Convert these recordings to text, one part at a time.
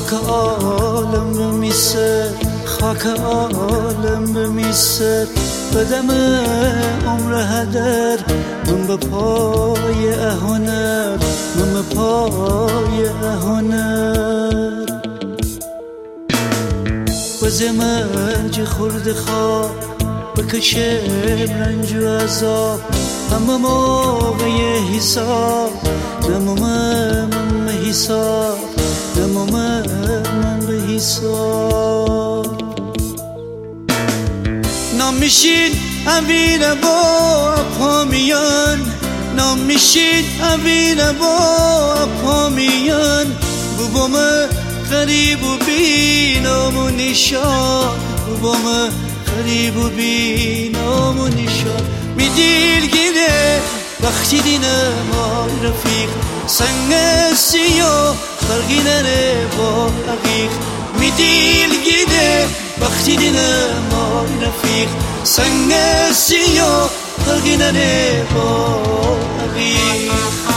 خاک عالم بمیسه، خاک عالم بمیسه. بدم عمر هدر من به پای اهنر، من به پای اهنر. بزمج خورد خواب بکشم رنج و عذاب، اما موقع حساب نمومه من به حساب، نمومه من به حساب. نام میشین امیر با پامیان، نام میشین امیر با پامیان. بابام غریب و بی نام و نشان، بابام غریب و بی نام و نشان. می دلگیره وقتی دینم آی رفیق، سنگ سیاه فرقی نره با عقیق. می دلگیره وقتی دینم آی رفیق، سنگ سیاه فرقی نره با عقیق.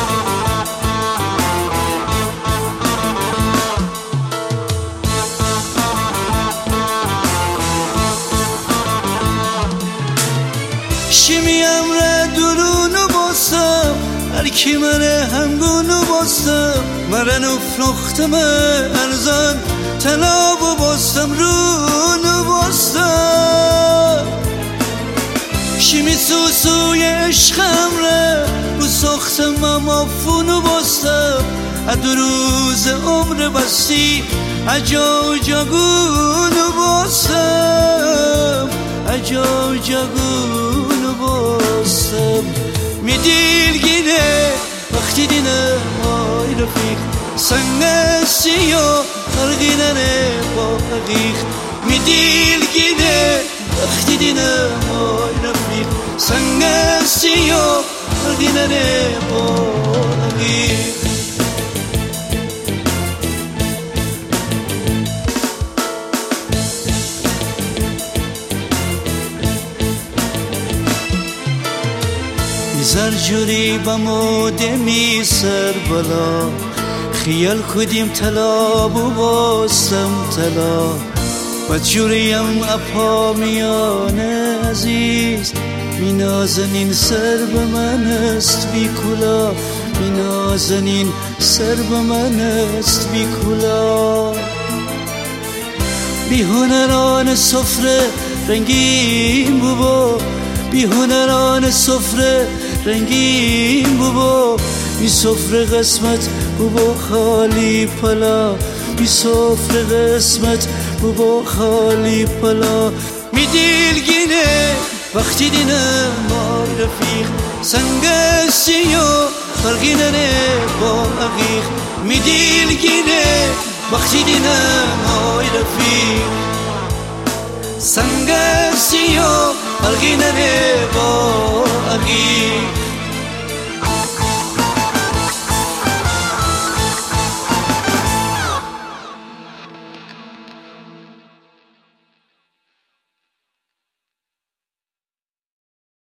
شمی امر درونو باستم، هرکی مره همگونو باستم. مرن افرختم ارزان تنابو باستم، رونو باستم. شمی سوسوی عشقم ره رو ساختم امافونو باستم. ادو روز عمر بستی اجا و جاگونو باستم، اجا و جاگونو باستم. می دلگیره وقتی دینم آی رفیق، سنگ سیاه فرقی نره با عقیق. می دلگیره وقتی دینم آی رفیق، سنگ سیاه فرقی نره با عقیق. زر جوری بمودمی سر بلا، خیال کدیم طلا باستم طلا. و جوریم اپا میانه عزیز، می نازنین سر به من است بی کلا، می نازنین سر به من است بی کلا. بی هنران سفره رنگین بابا، بی هنران سفره رنگین بابا. بی سفره قسمت بابا خالی پلا، بی سفره قسمت بابا خالی پلا. می دلگیره وقتی دینم آی رفیق، سنگ سیاه فرقی نره با عقیق. می دلگیره وقتی دینم آی رفیق، سنگ سیاه فرقی نره با عقیق.